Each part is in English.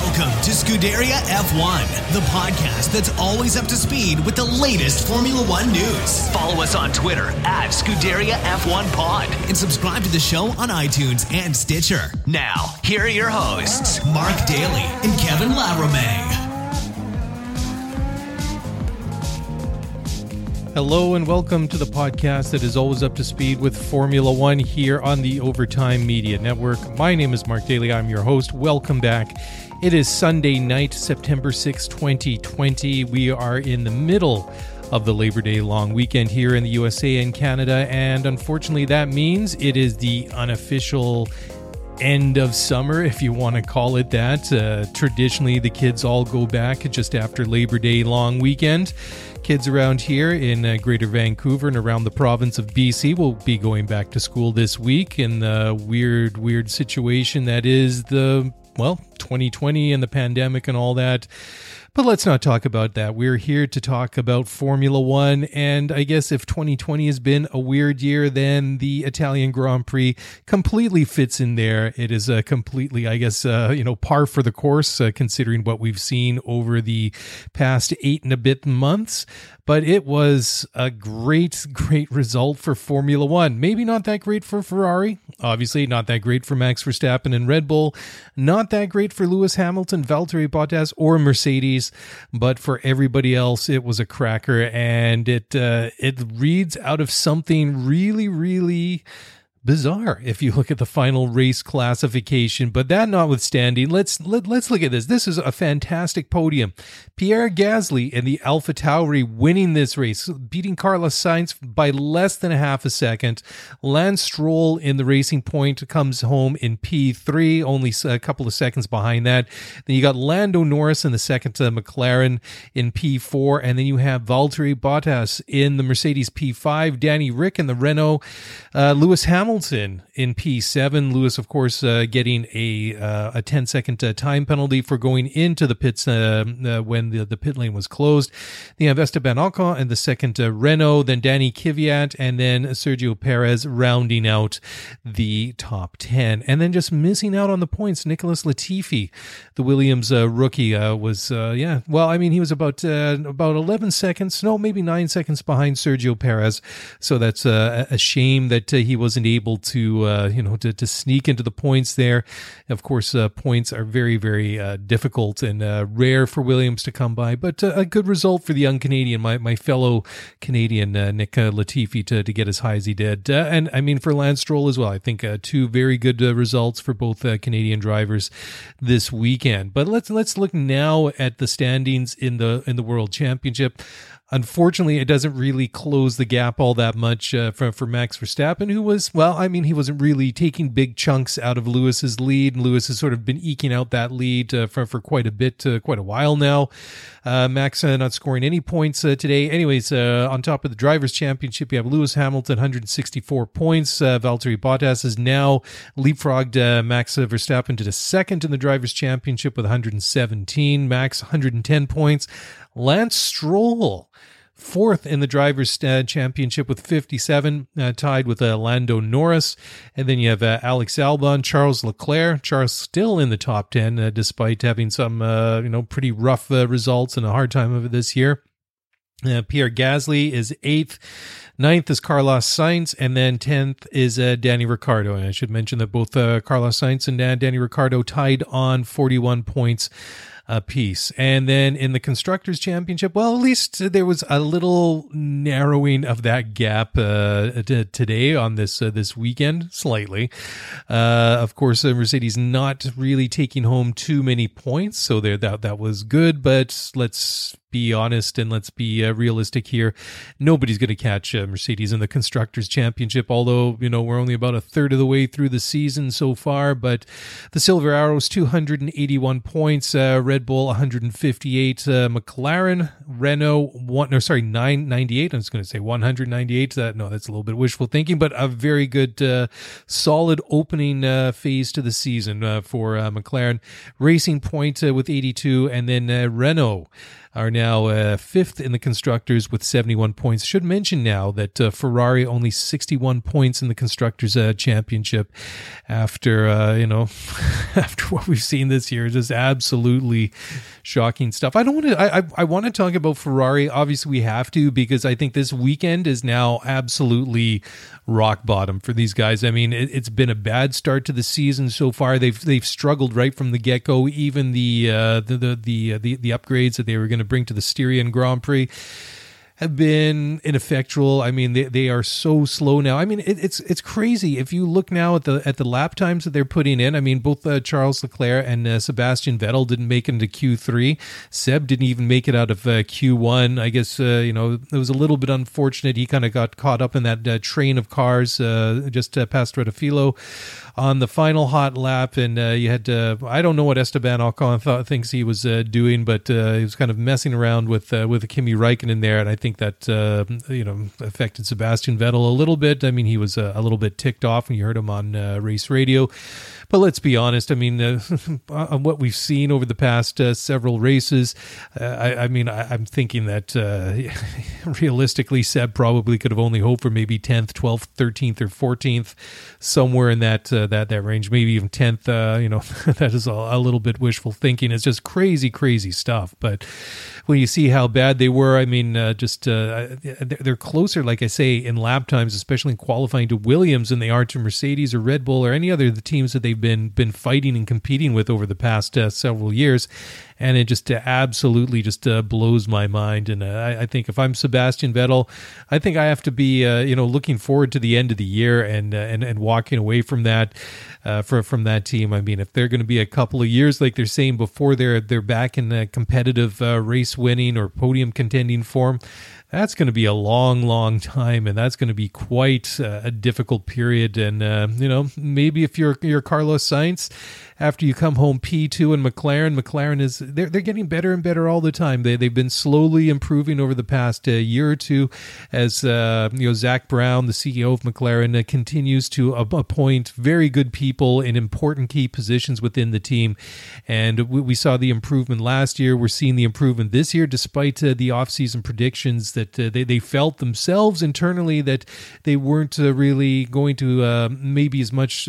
Welcome to Scuderia F1, the podcast that's always up to speed with the latest Formula One news. Follow us on Twitter at Scuderia F1 Pod and subscribe to the show on iTunes and Stitcher. Now, here are your hosts, Mark Daly and Kevin Laramie. Hello and welcome to the podcast that is always up to speed with Formula One here on the Overtime Media Network. My name is Mark Daly. I'm your host. Welcome back. It is Sunday night, September 6, 2020. We are in the middle of the Labor Day long weekend here in the USA and Canada, and unfortunately that means it is the unofficial end of summer, if you want to call it that. Traditionally, the kids all go back just after Labor Day long weekend. Kids around here in Greater Vancouver and around the province of BC will be going back to school this week in the weird situation that is 2020 and the pandemic and all that. But let's not talk about that. We're here to talk about Formula One, and I guess if 2020 has been a weird year, then the Italian Grand Prix completely fits in there. It is completely, par for the course, considering what we've seen over the past 8 and a bit months. But it was a great result for Formula One. Maybe not that great for Ferrari. Obviously, not that great for Max Verstappen and Red Bull. Not that great for Lewis Hamilton, Valtteri Bottas, or Mercedes. But for everybody else, it was a cracker. And it reads out of something really bizarre if you look at the final race classification. But that notwithstanding, let's look at this. This is a fantastic podium. Pierre Gasly and the AlphaTauri winning this race, beating Carlos Sainz by less than a half a second. Lance Stroll in the Racing Point comes home in P3, only a couple of seconds behind that. Then you got Lando Norris in the second McLaren in P4, and then you have Valtteri Bottas in the Mercedes P5, Danny Rick in the Renault, Lewis Hamilton in P7. Lewis, of course, getting a 10-second time penalty for going into the pits when the pit lane was closed. Then you have Esteban Ocon in the second Renault, then Danny Kvyat, and then Sergio Perez rounding out the top 10. And then just missing out on the points, Nicholas Latifi, the Williams rookie, he was about 11 seconds, maybe 9 seconds behind Sergio Perez. So that's a shame that he wasn't able to sneak into the points there. Of course, points are very difficult and rare for Williams to come by, but a good result for the young Canadian, my fellow Canadian Nick Latifi to get as high as he did, and I mean for Lance Stroll as well. I think two very good results for both Canadian drivers this weekend. But let's look now at the standings in the World Championship. Unfortunately, it doesn't really close the gap all that much for Max Verstappen, who was, he wasn't really taking big chunks out of Lewis's lead. Lewis has sort of been eking out that lead for quite a while now. Max not scoring any points today. Anyways, on top of the Drivers' Championship, you have Lewis Hamilton, 164 points. Valtteri Bottas has now leapfrogged Max Verstappen to the second in the Drivers' Championship with 117. Max, 110 points. Lance Stroll, fourth in the Drivers' Championship with 57, tied with Lando Norris. And then you have Alex Albon, Charles Leclerc. Charles still in the top 10, despite having some, pretty rough results and a hard time of it this year. Pierre Gasly is 8th. 9th is Carlos Sainz, and then 10th is Danny Ricciardo. And I should mention that both Carlos Sainz and Danny Ricciardo tied on 41 points apiece. And then in the Constructors' Championship, at least there was a little narrowing of that gap today on this weekend, slightly. Of course, Mercedes not really taking home too many points, so that was good. But let's be honest and let's be realistic here. Nobody's going to catch Mercedes in the Constructors' Championship, although, we're only about a third of the way through the season so far. But the Silver Arrows, 281 points, Red Bull, 158, McLaren, Renault, 998. I was going to say 198. No, that's a little bit wishful thinking, but a very good, solid opening phase to the season for McLaren. Racing Point with 82, and then Renault are now fifth in the constructors with 71 points. Should mention now that Ferrari only 61 points in the constructors championship after after what we've seen this year. Just absolutely shocking stuff. I want to talk about Ferrari. Obviously we have to, because I think this weekend is now absolutely rock bottom for these guys. I mean, it's been a bad start to the season so far. They've struggled right from the get-go. Even the upgrades that they were going to bring to the Styrian Grand Prix have been ineffectual. I mean, they are so slow now. I mean, it's crazy. If you look now at the lap times that they're putting in, I mean, both Charles Leclerc and Sebastian Vettel didn't make it into Q3. Seb didn't even make it out of Q1. I guess, it was a little bit unfortunate. He kind of got caught up in that train of cars just past Rettifilo on the final hot lap, and you had I don't know what Esteban Ocon thinks he was doing, but he was kind of messing around with Kimi Räikkönen there, and I think that affected Sebastian Vettel a little bit. I mean, he was a little bit ticked off when you heard him on race radio. But let's be honest. I mean, on what we've seen over the past several races, I'm thinking that realistically, Seb probably could have only hoped for maybe 10th, 12th, 13th, or 14th, somewhere in that range, maybe even 10th. That is a little bit wishful thinking. It's just crazy stuff. But when you see how bad they were, I mean, they're closer, like I say, in lap times, especially in qualifying, to Williams than they are to Mercedes or Red Bull or any other of the teams that they've been fighting and competing with over the past several years. And it just absolutely just blows my mind. And I think if I'm Sebastian Vettel, I think I have to be looking forward to the end of the year and walking away from that from that team. I mean, if they're going to be a couple of years, like they're saying, before they're back in the competitive race winning or podium contending form, that's going to be a long time, and that's going to be quite a difficult period. And maybe if you're Carlos Sainz, after you come home P2 in McLaren is they're getting better and better all the time. They've been slowly improving over the past year or two, as Zach Brown, the CEO of McLaren, continues to appoint very good people in important key positions within the team. And we saw the improvement last year. We're seeing the improvement this year, despite the offseason predictions that they felt themselves internally that they weren't really going to maybe as much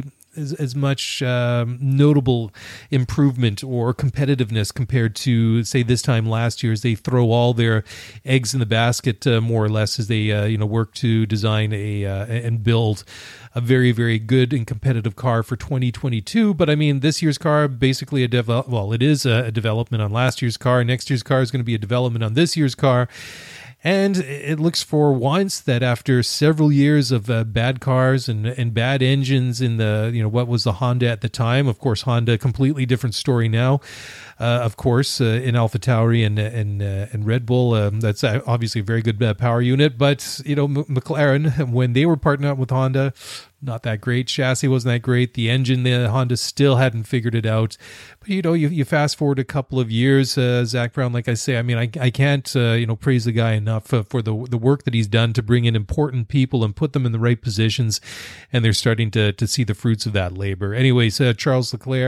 as much notable improvement or competitiveness compared to, say, this time last year, as they throw all their eggs in the basket, more or less, as they work to design and build a very, very good and competitive car for 2022. But I mean, this year's car basically it is a development on last year's car. Next year's car is going to be a development on this year's car. And it looks for once that after several years of bad cars and bad engines in the, what was the Honda at the time, of course, Honda, completely different story now, of course, in AlphaTauri and Red Bull, that's obviously a very good power unit. But, McLaren, when they were partnering up with Honda, not that great. Chassis wasn't that great. The engine, the Honda still hadn't figured it out. But, you fast forward a couple of years, Zach Brown, like I say, I mean, I can't, praise the guy enough for the work that he's done to bring in important people and put them in the right positions. And they're starting to see the fruits of that labor. Anyways, Carlos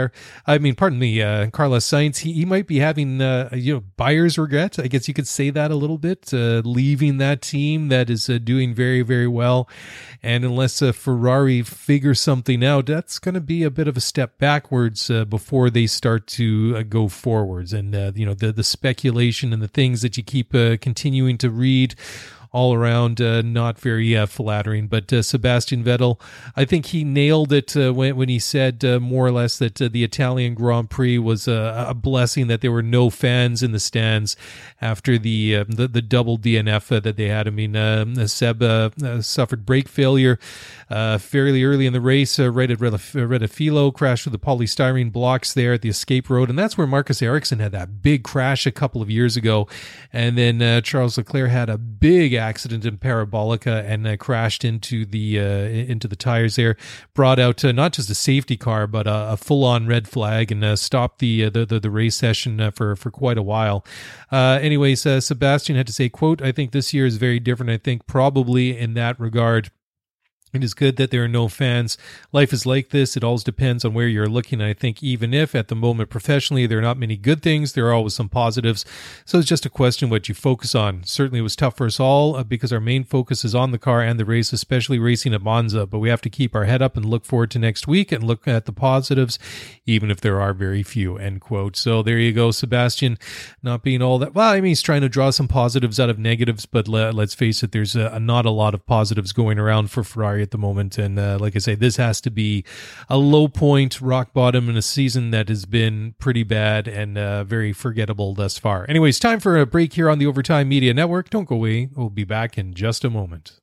Sainz, he might be having, buyer's regret. I guess you could say that a little bit, leaving that team that is doing very, very well. And unless Ferrari figure something out, that's going to be a bit of a step backwards before they start to go forwards. And the speculation and the things that you keep continuing to read all around, not very flattering. But Sebastian Vettel, I think he nailed it when he said more or less that the Italian Grand Prix was a blessing that there were no fans in the stands after the double DNF that they had. I mean, Seb suffered brake failure fairly early in the race, right at Rettifilo, crashed with the polystyrene blocks there at the escape road, and that's where Marcus Ericsson had that big crash a couple of years ago. And then Charles Leclerc had a big accident in Parabolica and crashed into the tires there, brought out not just a safety car but a full-on red flag, and stopped the race session for quite a while. Anyways, Sebastian had to say, quote, "I think this year is very different. I think probably in that regard It is good that there are no fans. Life is like this. It always depends on where you're looking. I think even if at the moment professionally there are not many good things, there are always some positives. So it's just a question what you focus on. Certainly it was tough for us all because our main focus is on the car and the race, especially racing at Monza. But we have to keep our head up and look forward to next week and look at the positives, even if there are very few, end quote. So there you go, Sebastian, not being all that. Well, I mean, he's trying to draw some positives out of negatives, but let's face it, there's not a lot of positives going around for Ferrari at the moment. And like I say, this has to be a low point, rock bottom in a season that has been pretty bad and very forgettable thus far. Anyways, time for a break here on the Overtime Media Network. Don't go away. We'll be back in just a moment.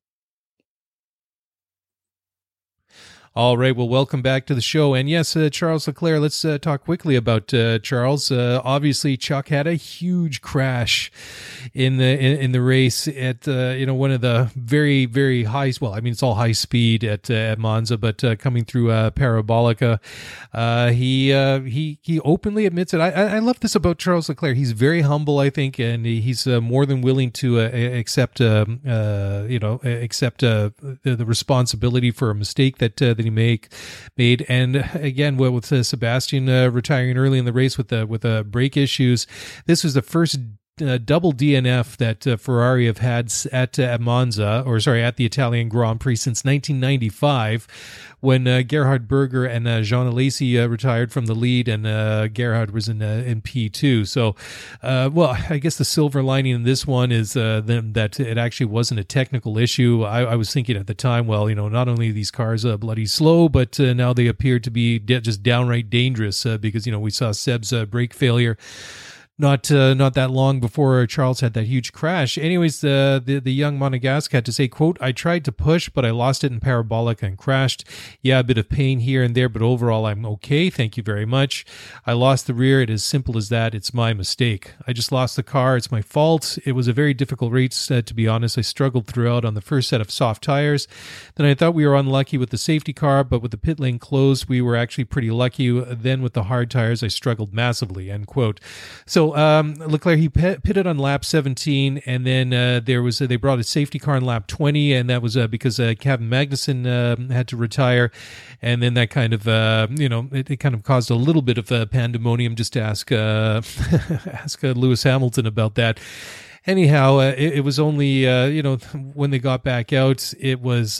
All right, well, welcome back to the show. And yes, Charles Leclerc, let's talk quickly about Charles. Obviously, Chuck had a huge crash in the race at one of the very, very high, well, I mean, it's all high speed at Monza, but coming through Parabolica, he openly admits it. I love this about Charles Leclerc. He's very humble, I think, and he's more than willing to accept the responsibility for a mistake that he made. And again, with Sebastian retiring early in the race with brake issues, this was the first double DNF that Ferrari have had at Monza, at the Italian Grand Prix since 1995, when Gerhard Berger and Jean Alesi retired from the lead, and Gerhard was in P2. So, I guess the silver lining in this one is that it actually wasn't a technical issue. I was thinking at the time, not only are these cars bloody slow, but now they appear to be just downright dangerous because, we saw Seb's brake failure not that long before Charles had that huge crash. Anyways, the young Monegasque had to say, quote, "I tried to push, but I lost it in Parabolica and crashed. Yeah, a bit of pain here and there, but overall I'm okay. Thank you very much. I lost the rear. It is simple as that. It's my mistake. I just lost the car. It's my fault. It was a very difficult race, to be honest. I struggled throughout on the first set of soft tires. Then I thought we were unlucky with the safety car, but with the pit lane closed, we were actually pretty lucky. Then with the hard tires, I struggled massively," end quote. So Leclerc, he pitted on lap 17, and then they brought a safety car on lap 20, and that was because Kevin Magnussen had to retire, and then that kind of it kind of caused a little bit of pandemonium. Just to ask Lewis Hamilton about that. Anyhow, it was only when they got back out, it was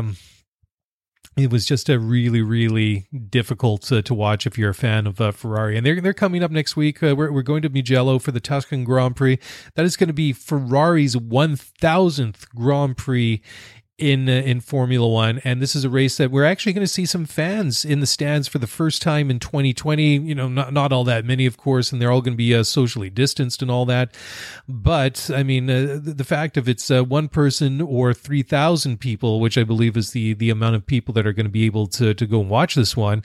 just a really, really difficult to watch if you're a fan of Ferrari. And they're coming up next week. We're going to Mugello for the Tuscan Grand Prix. That is going to be Ferrari's 1,000th Grand Prix in Formula One, and this is a race that we're actually going to see some fans in the stands for the first time in 2020. Not all that many, of course, and they're all going to be socially distanced and all that. But I mean, the fact of it's one person or 3,000 people, which I believe is the amount of people that are going to be able to go and watch this one.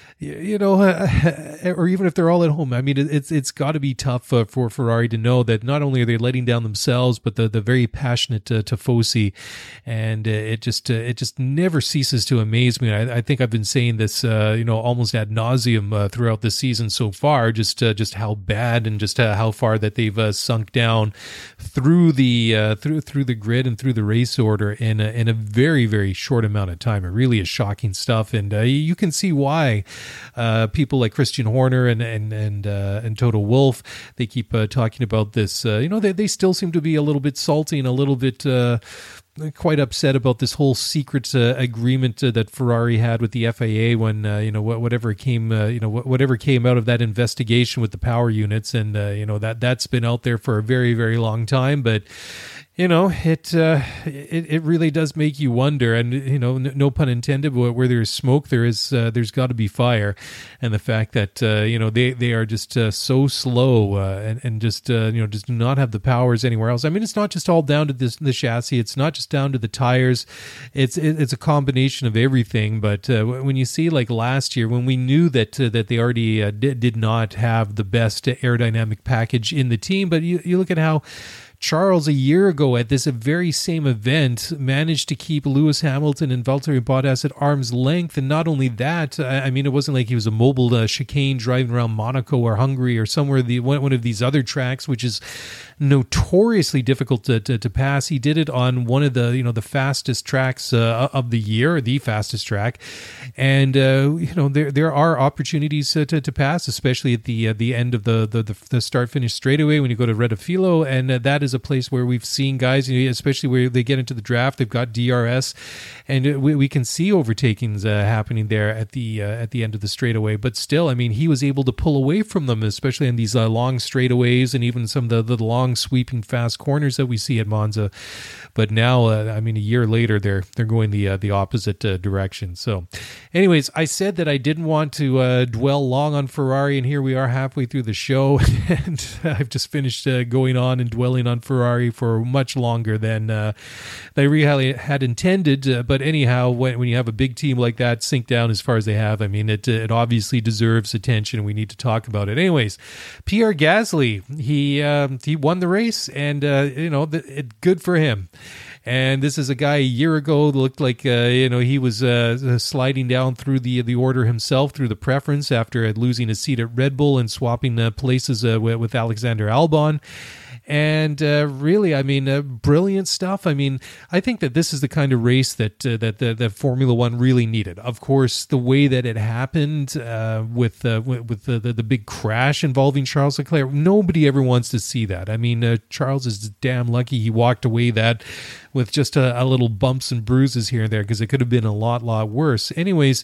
Or even if they're all at home, I mean, it's got to be tough for Ferrari to know that not only are they letting down themselves, but the very passionate Tifosi, and it just never ceases to amaze me. I think I've been saying this, almost ad nauseum throughout the season so far, just how bad and just how far that they've sunk down through the through the grid and through the race order in a very, very short amount of time. It really is shocking stuff, and you can see why. People like Christian Horner and Toto Wolff, they keep talking about this. They still seem to be a little bit salty and a little bit quite upset about this whole secret agreement that Ferrari had with the FIA when whatever came out of that investigation with the power units, and that's been out there for a very, very long time, but. It really does make you wonder, and no pun intended, but where there's smoke, there's got to be fire, and the fact that they are just so slow and just just do not have the powers anywhere else. I mean, it's not just all down to the chassis, it's not just down to the tires, it's a combination of everything. But when you see like last year, when we knew that they already did not have the best aerodynamic package in the team, but you look at how Charles, a year ago at this very same event, managed to keep Lewis Hamilton and Valtteri Bottas at arm's length. And not only that, I mean, it wasn't like he was a mobile chicane driving around Monaco or Hungary or somewhere, one of these other tracks, which is notoriously difficult to pass. He did it on one of the, the fastest tracks of the year, the fastest track. And, there are opportunities to pass, especially at the end of the start-finish straightaway when you go to Rettifilo. And that is a place where we've seen guys, especially where they get into the draft, they've got DRS, and we can see overtakings happening there at the end of the straightaway. But still, I mean, he was able to pull away from them, especially in these long straightaways and even some of the long sweeping fast corners that we see at Monza. But now, I mean, a year later, they're going the opposite direction. So, anyways, I said that I didn't want to dwell long on Ferrari, and here we are halfway through the show, and I've just finished going on and dwelling on Ferrari for much longer than I really had intended. But anyhow, when you have a big team like that sink down as far as they have, I mean, it obviously deserves attention, and we need to talk about it. Anyways, Pierre Gasly, he won the race, and good for him. And this is a guy a year ago that looked like he was sliding down through the order himself, through the preference, after losing his seat at Red Bull and swapping places with Alexander Albon. And really, I mean, brilliant stuff. I mean, I think that this is the kind of race that Formula One really needed. Of course, the way that it happened with the big crash involving Charles Leclerc, nobody ever wants to see that. I mean, Charles is damn lucky he walked away that with just a little bumps and bruises here and there, because it could have been a lot worse. Anyways,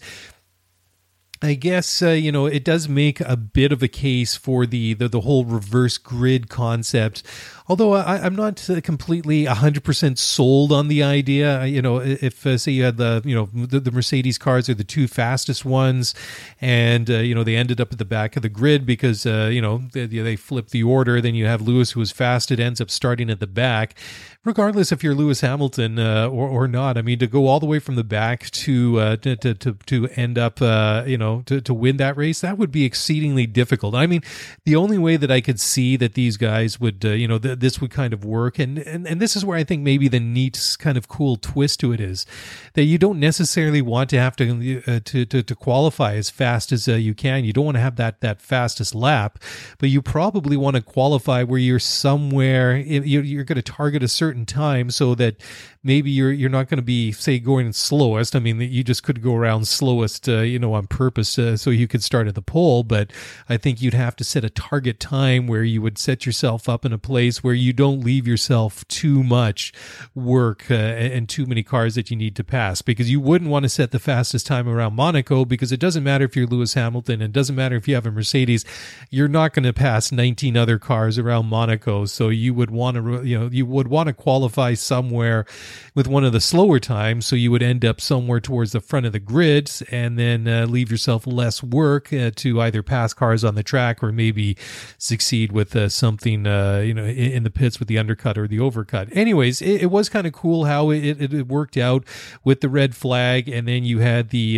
I guess, it does make a bit of a case for the whole reverse grid concept. Although I'm not completely 100% sold on the idea. If say you had the Mercedes cars are the two fastest ones, and they ended up at the back of the grid because they flipped the order. Then you have Lewis, who was fast, it ends up starting at the back. Regardless if you're Lewis Hamilton or not, I mean, to go all the way from the back to end up to win that race, that would be exceedingly difficult. I mean, the only way that I could see that these guys would this would kind of work, and this is where I think maybe the neat kind of cool twist to it is that you don't necessarily want to have to qualify as fast as you can. You don't want to have that fastest lap, but you probably want to qualify where you're somewhere, you're going to target a certain time, so that maybe you're not going to be, say, going slowest. I mean, you just could go around slowest, on purpose, so you could start at the pole. But I think you'd have to set a target time where you would set yourself up in a place where you don't leave yourself too much work and too many cars that you need to pass, because you wouldn't want to set the fastest time around Monaco, because it doesn't matter if you're Lewis Hamilton, and it doesn't matter if you have a Mercedes, you're not going to pass 19 other cars around Monaco. So you would want to qualify somewhere with one of the slower times, so you would end up somewhere towards the front of the grid, and then leave yourself less work to either pass cars on the track or maybe succeed with something in the pits with the undercut or the overcut. Anyways, it was kind of cool how it worked out with the red flag, and then you had the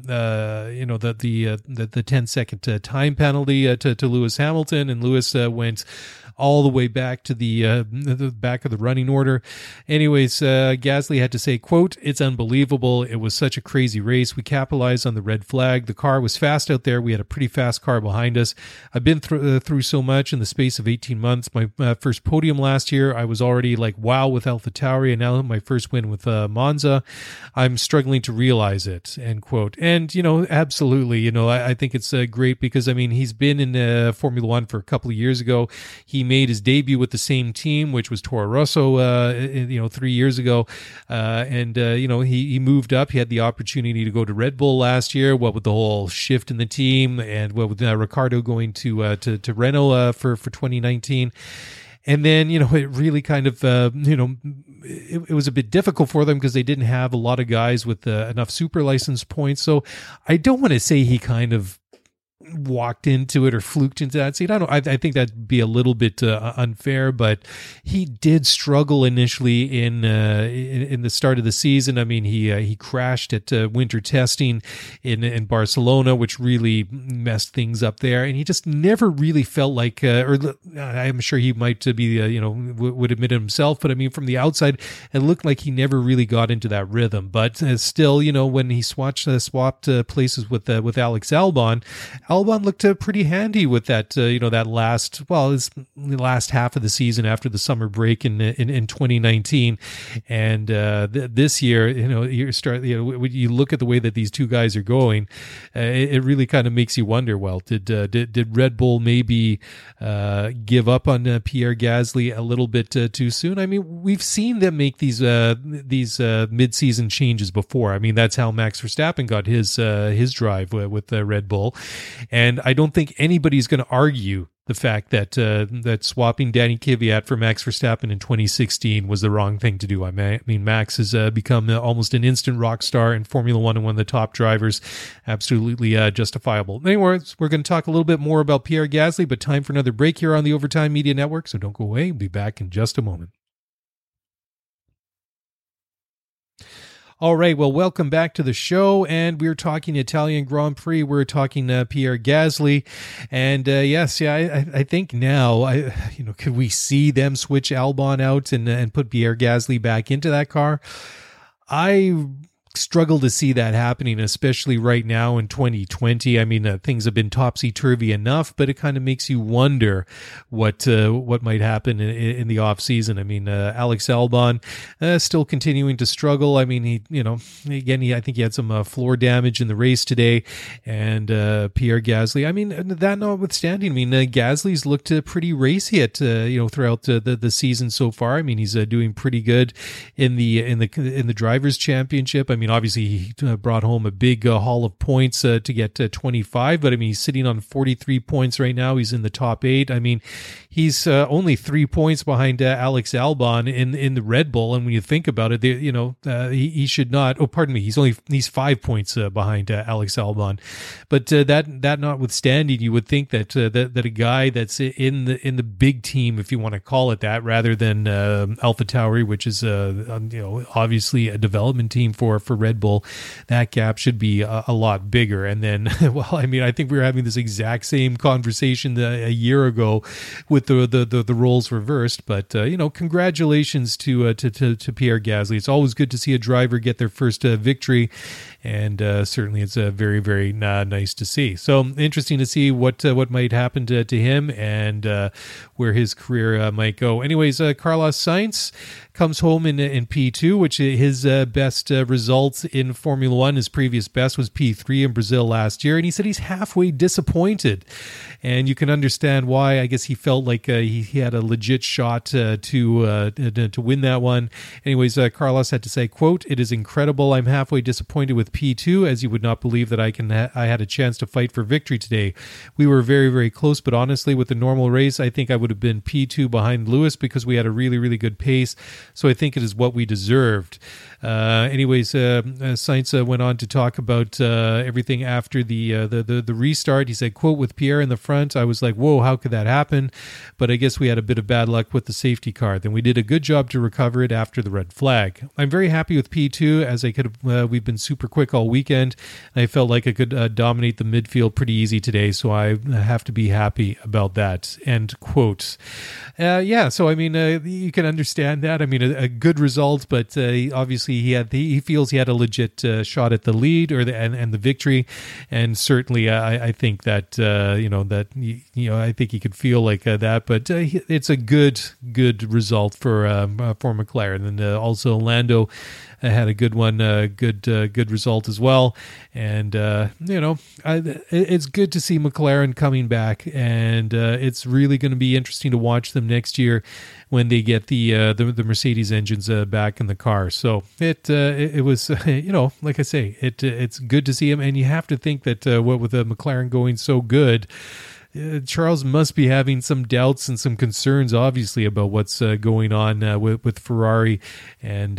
10-second time penalty to Lewis Hamilton, and Lewis went all the way back to the back of the running order. Anyways, Gasly had to say, quote, "It's unbelievable. It was such a crazy race. We capitalized on the red flag. The car was fast out there. We had a pretty fast car behind us. I've been through so much in the space of 18 months. My first podium last year, I was already like, wow, with AlphaTauri, and now my first win with Monza. I'm struggling to realize it," end quote. And, absolutely, I think it's great, because, I mean, he's been in Formula One for a couple of years ago. He made his debut with the same team, which was Toro Rosso, 3 years ago. He moved up. He had the opportunity to go to Red Bull last year, what with the whole shift in the team, and what with Ricciardo going to Renault for 2019. And then, it really kind of, it was a bit difficult for them because they didn't have a lot of guys with enough super license points. So I don't want to say he kind of walked into it or fluked into that seat. I think that'd be a little bit unfair, but he did struggle initially in the start of the season. I mean, he crashed at winter testing in Barcelona, which really messed things up there, and he just never really felt like, or I'm sure he might be, would admit it himself, but I mean, from the outside, it looked like he never really got into that rhythm. But still, when he swapped places with Alex Albon looked pretty handy with that, that last half of the season after the summer break in 2019, and this year, when you look at the way that these two guys are going, it really kind of makes you wonder. Well, did Red Bull maybe give up on Pierre Gasly a little bit too soon? I mean, we've seen them make these mid-season changes before. I mean, that's how Max Verstappen got his drive with Red Bull. And I don't think anybody's going to argue the fact that swapping Danny Kvyat for Max Verstappen in 2016 was the wrong thing to do. I mean, Max has become almost an instant rock star in Formula One and one of the top drivers. Absolutely justifiable. Anyways, we're going to talk a little bit more about Pierre Gasly, but time for another break here on the Overtime Media Network, so don't go away. We'll be back in just a moment. All right, well, welcome back to the show, and we're talking Italian Grand Prix. We're talking Pierre Gasly, and I think now, could we see them switch Albon out and put Pierre Gasly back into that car? I struggle to see that happening, especially right now in 2020. I mean, things have been topsy-turvy enough, but it kind of makes you wonder what might happen in the off season. I mean, Alex Albon still continuing to struggle. I mean, I think he had some floor damage in the race today, and Pierre Gasly. I mean, that notwithstanding, I mean, Gasly's looked pretty racy at throughout the season so far. I mean, he's doing pretty good in the drivers' championship. I mean, obviously he brought home a big haul of points to get to 25, but I mean, he's sitting on 43 points right now. He's in the top 8. I mean, he's only 3 points behind Alex Albon in the Red Bull. And when you think about it, he should not. Oh, pardon me. He's 5 points behind Alex Albon. But that notwithstanding, you would think that a guy that's in the big team, if you want to call it that, rather than AlphaTauri, which is obviously a development team for Red Bull, that gap should be a lot bigger. And then, well, I mean, I think we were having this exact same conversation a year ago with the roles reversed. But congratulations to Pierre Gasly. It's always good to see a driver get their first victory, and certainly it's very, very nice to see. So interesting to see what might happen to him and where his career might go. Anyways, Carlos Sainz comes home in P2, which his best results in Formula One. His previous best was P3 in Brazil last year, and he said he's halfway disappointed, and you can understand why. I guess he felt like he had a legit shot to win that one. Anyways, Carlos had to say, quote, "It is incredible. I'm halfway disappointed with P2, as you would not believe that I had a chance to fight for victory today. We were very, very close, but honestly, with the normal race, I think I would have been P2 behind Lewis because we had a really, really good pace. So I think it is what we deserved." Anyways, Sainz went on to talk about everything after the restart. He said, quote, "With Pierre in the front, I was like, whoa, how could that happen? But I guess we had a bit of bad luck with the safety car. Then we did a good job to recover it after the red flag. I'm very happy with P2 as we've been super quick all weekend. And I felt like I could dominate the midfield pretty easy today, so I have to be happy about that." End quote. So I mean, you can understand that. I mean, a good result, but obviously he feels he had a legit shot at the lead and the victory, and certainly I think that I think he could feel like that, but it's a good result for McLaren. And also Lando had a good one, good result as well. And it's good to see McLaren coming back, and it's really going to be interesting to watch them next year when they get the Mercedes engines back in the car. So it was like I say, it's good to see him, and you have to think that what with McLaren going so good, Charles must be having some doubts and some concerns, obviously, about what's going on with Ferrari. And,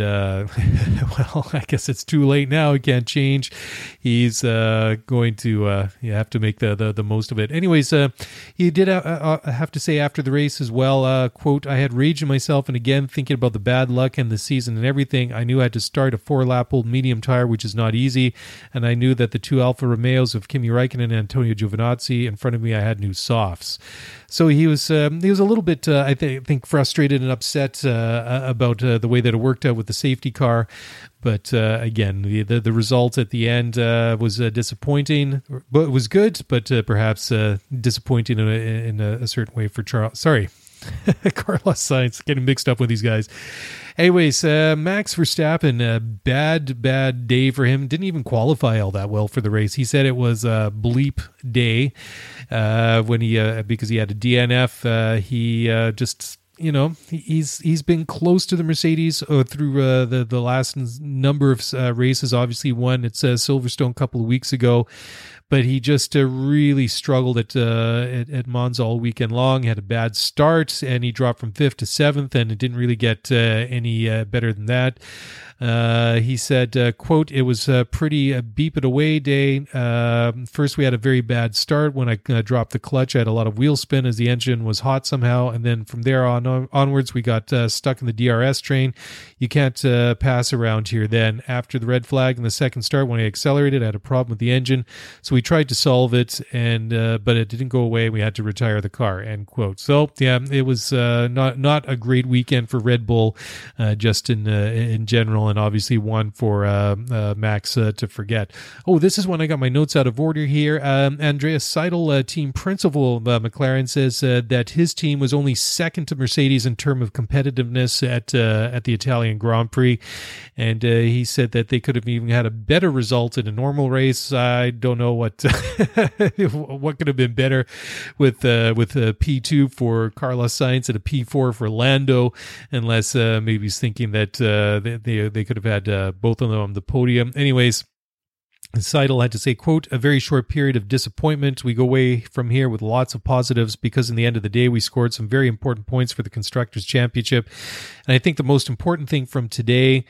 well, I guess it's too late now. It can't change. He's going to have to make the most of it. Anyways, he did have to say after the race as well, quote, "I had rage in myself, and again, thinking about the bad luck and the season and everything, I knew I had to start a 4-lap-old medium tire, which is not easy, and I knew that the 2 Alfa Romeos of Kimi Räikkönen and Antonio Giovinazzi in front of me, I had new softs." So he was a little bit, I think, frustrated and upset about the way that it worked out with the safety car. But again, the result at the end was disappointing. But it was good, but perhaps disappointing in a certain way for Charles. Sorry, Carlos Sainz, getting mixed up with these guys. Anyways, Max Verstappen, bad day for him. Didn't even qualify all that well for the race. He said it was a bleep day when because he had a DNF. He just, he's been close to the Mercedes through the last number of races. Obviously, won at Silverstone a couple of weeks ago. But he just really struggled at Monza all weekend long. He had a bad start, and he dropped from 5th to 7th, and it didn't really get any better than that. He said, quote, "It was a pretty beep it away day. First, we had a very bad start. When I dropped the clutch, I had a lot of wheel spin as the engine was hot somehow. And then from there onwards, we got stuck in the DRS train. You can't pass around here. Then after the red flag in the second start, when I accelerated, I had a problem with the engine. So we tried to solve it, but it didn't go away. We had to retire the car," end quote. So yeah, it was not a great weekend for Red Bull, just in general, and obviously one for Max to forget. Oh, this is when I got my notes out of order here. Andreas Seidel, team principal of McLaren, says that his team was only second to Mercedes in terms of competitiveness at the Italian Grand Prix, and he said that they could have even had a better result in a normal race. I don't know what could have been better with a P2 for Carlos Sainz and a P4 for Lando, unless maybe he's thinking that they could have had both of them on the podium. Anyways, Seidel had to say, quote, "A very short period of disappointment. We go away from here with lots of positives because in the end of the day, we scored some very important points for the Constructors' Championship. And I think the most important thing from today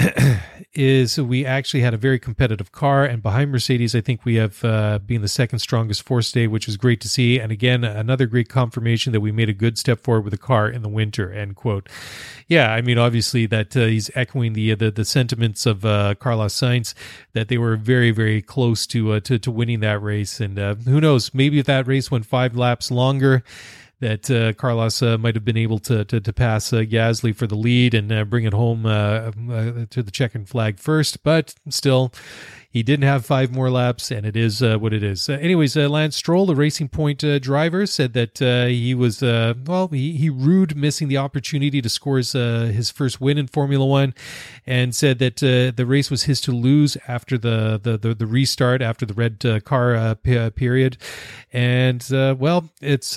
is we actually had a very competitive car, and behind Mercedes, I think we have been the second strongest force today, which is great to see. And again, another great confirmation that we made a good step forward with the car in the winter," end quote. Yeah, I mean, obviously that he's echoing the sentiments of Carlos Sainz, that they were very, very close to winning that race. And who knows, maybe if that race went 5 laps longer, that Carlos might have been able to pass Gasly for the lead and bring it home to the checkered flag first. But still, he didn't have 5 more laps, and it is what it is. Anyways, Lance Stroll, the Racing Point driver, said that he was, he rued missing the opportunity to score his first win in Formula One, and said that the race was his to lose after the restart, after the red car period. And, it's,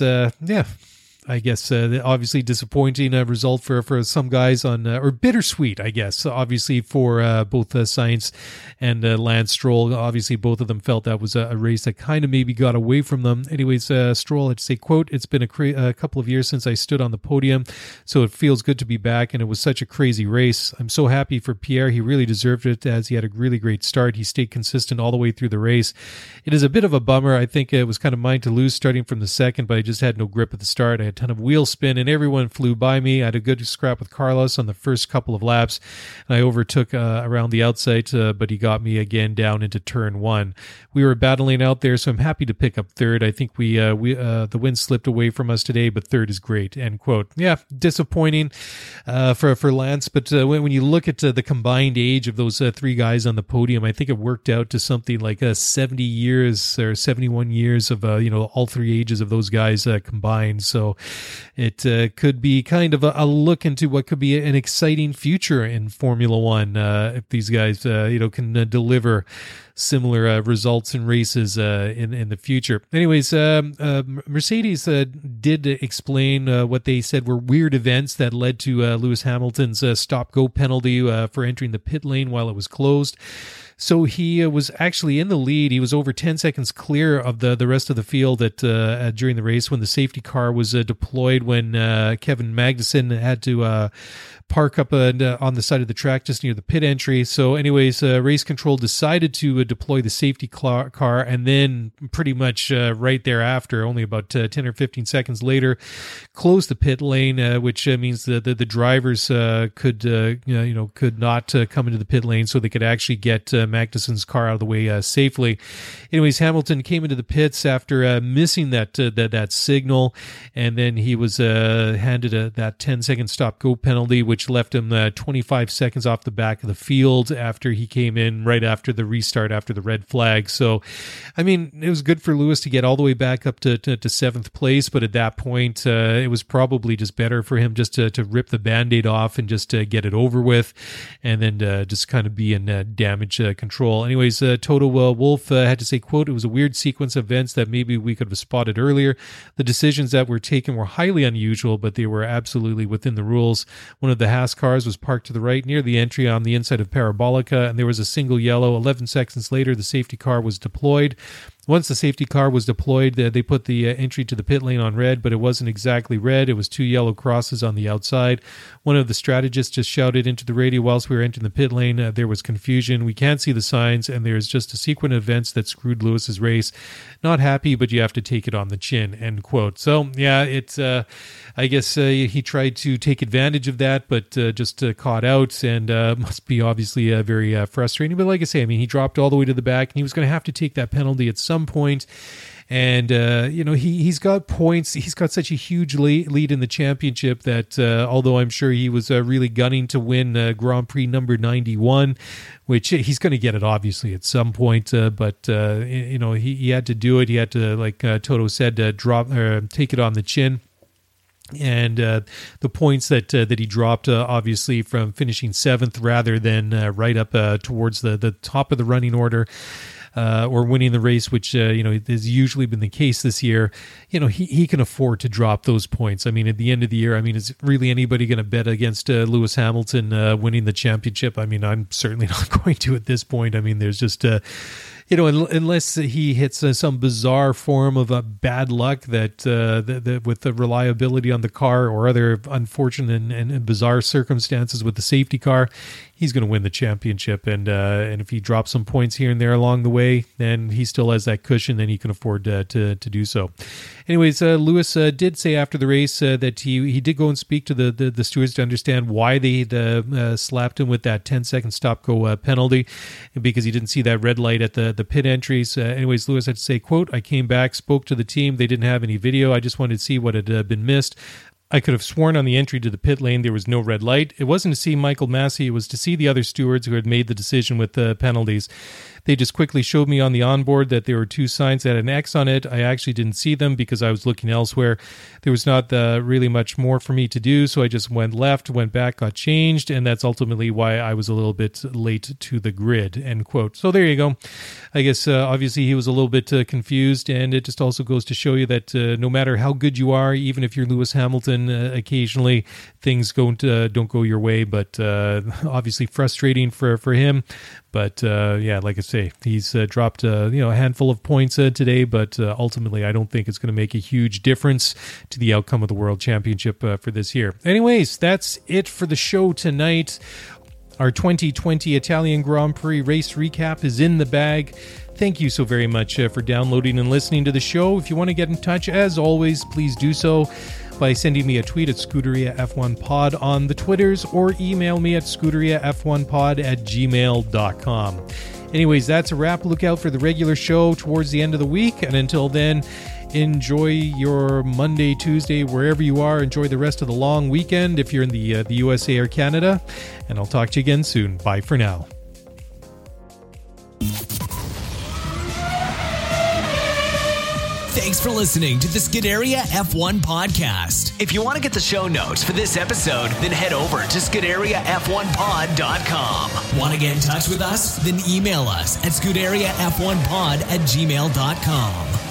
I guess obviously disappointing result for some guys or bittersweet, I guess, obviously for both Sainz and Lance Stroll. Obviously, both of them felt that was a race that kind of maybe got away from them. Anyways, Stroll had to say, quote, "It's been a couple of years since I stood on the podium, so it feels good to be back, and it was such a crazy race. I'm so happy for Pierre. He really deserved it, as he had a really great start. He stayed consistent all the way through the race. It is a bit of a bummer. I think it was kind of mine to lose starting from the second, but I just had no grip at the start. I had a ton of wheel spin, and everyone flew by me. I had a good scrap with Carlos on the first couple of laps, and I overtook around the outside, but he got me again down into turn 1. We were battling out there, so I'm happy to pick up third. I think the win slipped away from us today, but third is great," end quote. Yeah, disappointing for Lance, but when you look at the combined age of those 3 guys on the podium, I think it worked out to something like 70 years or 71 years of all 3 ages of those guys combined. So it could be kind of a look into what could be an exciting future in Formula One if these guys can deliver similar results in races in the future. Anyways, Mercedes did explain what they said were weird events that led to Lewis Hamilton's stop-go penalty for entering the pit lane while it was closed. So he was actually in the lead. He was over 10 seconds clear of the rest of the field during the race when the safety car was deployed, when Kevin Magnussen had to park up on the side of the track just near the pit entry. So anyways, race control decided to deploy the safety car, and then pretty much right thereafter, only about 10 or 15 seconds later, closed the pit lane, which means the drivers could not come into the pit lane, so they could actually get Magnussen's car out of the way safely. Anyways, Hamilton came into the pits after missing that signal, and then he was handed that 10-second stop-go penalty, which left him 25 seconds off the back of the field after he came in right after the restart after the red flag. So, I mean, it was good for Lewis to get all the way back up to 7th place, but at that point, it was probably just better for him just to rip the Band-Aid off and just get it over with, and then just kind of be in damage control. Anyways, Toto Wolff had to say, quote, "It was a weird sequence of events that maybe we could have spotted earlier. The decisions that were taken were highly unusual, but they were absolutely within the rules. One of the Haas cars was parked to the right near the entry on the inside of Parabolica, and there was a single yellow. 11 seconds later, the safety car was deployed. Once the safety car was deployed, they put the entry to the pit lane on red, but it wasn't exactly red. It was 2 yellow crosses on the outside. One of the strategists just shouted into the radio whilst we were entering the pit lane, there was confusion. We can't see the signs, and there's just a sequence of events that screwed Lewis's race. Not happy, but you have to take it on the chin," end quote. So, yeah, it's I guess he tried to take advantage of that, but just caught out, and must be obviously very frustrating. But like I say, I mean, he dropped all the way to the back, and he was going to have to take that penalty at some point. And, he's got points. He's got such a huge lead in the championship that although I'm sure he was really gunning to win Grand Prix number 91, which he's going to get it obviously at some point, but he had to do it. He had to, like Toto said, take it on the chin. And the points that he dropped, obviously, from finishing 7th rather than right up towards the top of the running order, or winning the race, which has usually been the case this year. He can afford to drop those points. I mean, at the end of the year, I mean, is really anybody going to bet against Lewis Hamilton winning the championship? I mean, I'm certainly not going to at this point. I mean, there's just unless he hits some bizarre form of bad luck that with the reliability on the car or other unfortunate and bizarre circumstances with the safety car, he's going to win the championship. And if he drops some points here and there along the way, then he still has that cushion, then he can afford to do so. Anyways, Lewis did say after the race that he did go and speak to the stewards to understand why they slapped him with that 10-second stop-go penalty, because he didn't see that red light at the pit entries. Anyways, Lewis had to say, quote, "I came back, spoke to the team. They didn't have any video. I just wanted to see what had been missed. I could have sworn on the entry to the pit lane there was no red light. It wasn't to see Michael Massey. It was to see the other stewards who had made the decision with the penalties. They just quickly showed me on the onboard that there were 2 signs that had an X on it. I actually didn't see them because I was looking elsewhere. There was not really much more for me to do, so I just went left, went back, got changed, and that's ultimately why I was a little bit late to the grid," end quote. So there you go. I guess obviously he was a little bit confused, and it just also goes to show you that no matter how good you are, even if you're Lewis Hamilton, occasionally things don't go your way, but obviously frustrating for him. But like I say, he's dropped a handful of points today, but ultimately I don't think it's going to make a huge difference to the outcome of the World Championship for this year. Anyways, that's it for the show tonight. Our 2020 Italian Grand Prix race recap is in the bag. Thank you so very much for downloading and listening to the show. If you want to get in touch, as always, please do so by sending me a tweet at Scuderia F1 Pod on the Twitters, or email me at scuderiaf1pod@gmail.com. Anyways, that's a wrap. Look out for the regular show towards the end of the week, and until then, enjoy your Monday, Tuesday, wherever you are. Enjoy the rest of the long weekend if you're in the USA or Canada, and I'll talk to you again soon. Bye for now. Thanks for listening to the Scuderia F1 podcast. If you want to get the show notes for this episode, then head over to ScuderiaF1pod.com. Want to get in touch with us? Then email us at ScuderiaF1pod@gmail.com.